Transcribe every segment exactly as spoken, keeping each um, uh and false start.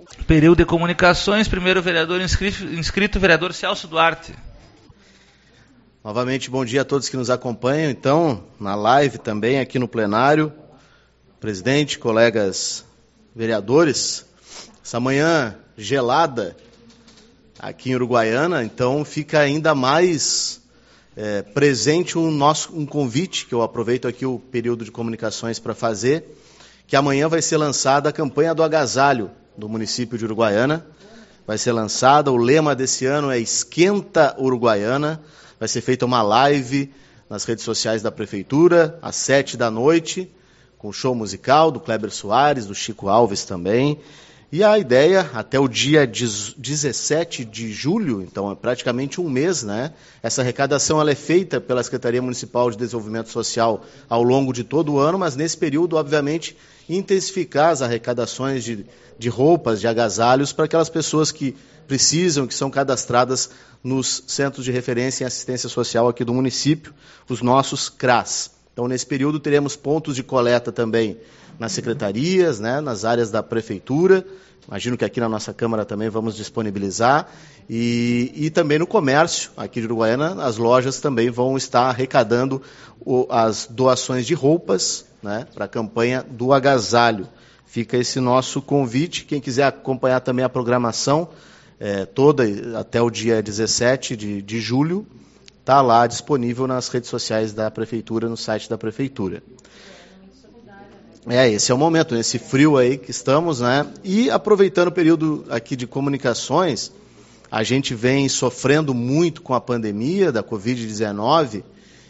Período de comunicações, primeiro vereador inscrito, inscrito vereador Celso Duarte. Novamente, bom dia a todos que nos acompanham, então, na live também, aqui no plenário. Presidente, colegas vereadores, essa manhã gelada aqui em Uruguaiana, então fica ainda mais é, presente um, nosso, um convite, que eu aproveito aqui o período de comunicações para fazer, que amanhã vai ser lançada a campanha do agasalho do município de Uruguaiana. Vai ser lançada, o lema desse ano é Esquenta Uruguaiana. Vai ser feita uma live nas redes sociais da Prefeitura, às sete da noite, com show musical do Kleber Soares, do Chico Alves também. E a ideia, até o dia dezessete de julho, então é praticamente um mês, né? Essa arrecadação ela é feita pela Secretaria Municipal de Desenvolvimento Social ao longo de todo o ano, mas nesse período, obviamente, intensificar as arrecadações de, de roupas, de agasalhos, para aquelas pessoas que precisam, que são cadastradas nos Centros de Referência em Assistência Social aqui do município, os nossos C R A S. Então, nesse período, teremos pontos de coleta também nas secretarias, né, nas áreas da Prefeitura. Imagino que aqui na nossa Câmara também vamos disponibilizar. E, e também no comércio, aqui de Uruguaiana, as lojas também vão estar arrecadando o, as doações de roupas, né, para a campanha do agasalho. Fica esse nosso convite. Quem quiser acompanhar também a programação é, toda até o dia dezessete de julho, está lá disponível nas redes sociais da Prefeitura, no site da Prefeitura. É, esse é o momento, nesse frio aí que estamos, né? E aproveitando o período aqui de comunicações, a gente vem sofrendo muito com a pandemia da covid dezenove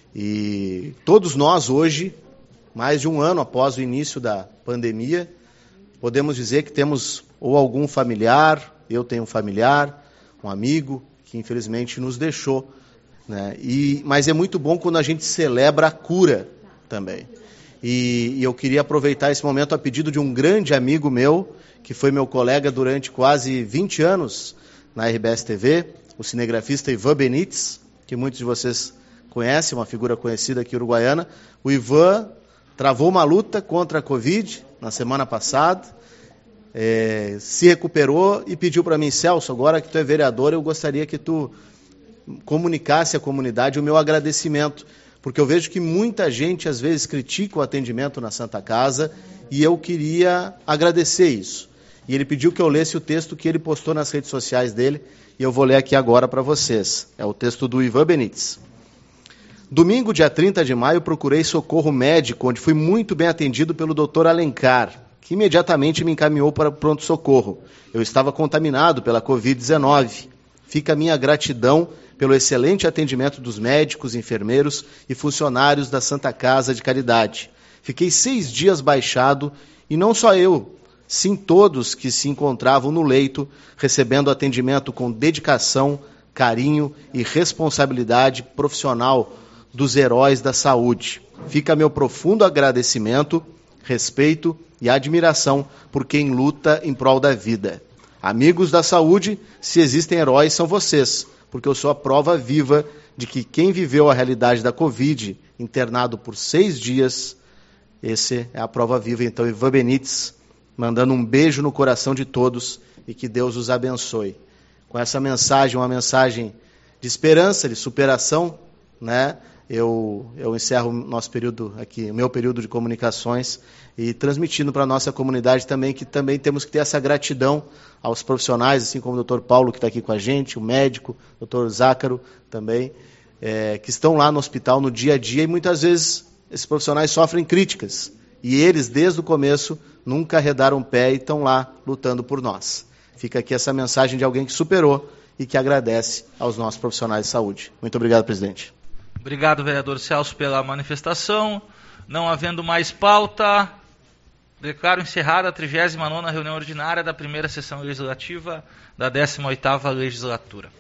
e todos nós hoje, mais de um ano após o início da pandemia, podemos dizer que temos ou algum familiar, eu tenho um familiar, um amigo, que infelizmente nos deixou. Né? E, mas é muito bom quando a gente celebra a cura também. E, e eu queria aproveitar esse momento a pedido de um grande amigo meu, que foi meu colega durante quase vinte anos na R B S T V, o cinegrafista Ivan Benites, que muitos de vocês conhecem, uma figura conhecida aqui uruguaiana. O Ivan travou uma luta contra a Covid na semana passada, é, se recuperou e pediu para mim: Celso, agora que tu é vereador, eu gostaria que tu comunicasse à comunidade o meu agradecimento, porque eu vejo que muita gente às vezes critica o atendimento na Santa Casa e eu queria agradecer isso. E ele pediu que eu lesse o texto que ele postou nas redes sociais dele e eu vou ler aqui agora para vocês. É o texto do Ivan Benites. Domingo, dia trinta de maio, procurei socorro médico, onde fui muito bem atendido pelo doutor Alencar, que imediatamente me encaminhou para o pronto-socorro. Eu estava contaminado pela covid dezenove. Fica a minha gratidão pelo excelente atendimento dos médicos, enfermeiros e funcionários da Santa Casa de Caridade. Fiquei seis dias baixado e não só eu, sim todos que se encontravam no leito, recebendo atendimento com dedicação, carinho e responsabilidade profissional dos heróis da saúde. Fica meu profundo agradecimento, respeito e admiração por quem luta em prol da vida. Amigos da saúde, se existem heróis, são vocês, porque eu sou a prova viva de que quem viveu a realidade da Covid, internado por seis dias, esse é a prova viva. Então, Ivan Benites, mandando um beijo no coração de todos e que Deus os abençoe. Com essa mensagem, uma mensagem de esperança, de superação, né? Eu, eu encerro o nosso período aqui, o meu período de comunicações e transmitindo para a nossa comunidade também que também temos que ter essa gratidão aos profissionais, assim como o doutor Paulo, que está aqui com a gente, o médico, o doutor Zácaro também, é, que estão lá no hospital no dia a dia e muitas vezes esses profissionais sofrem críticas e eles, desde o começo, nunca arredaram o pé e estão lá lutando por nós. Fica aqui essa mensagem de alguém que superou e que agradece aos nossos profissionais de saúde. Muito obrigado, presidente. Obrigado, vereador Celso, pela manifestação. Não havendo mais pauta, declaro encerrada a trigésima nona reunião ordinária da primeira sessão legislativa da décima oitava legislatura.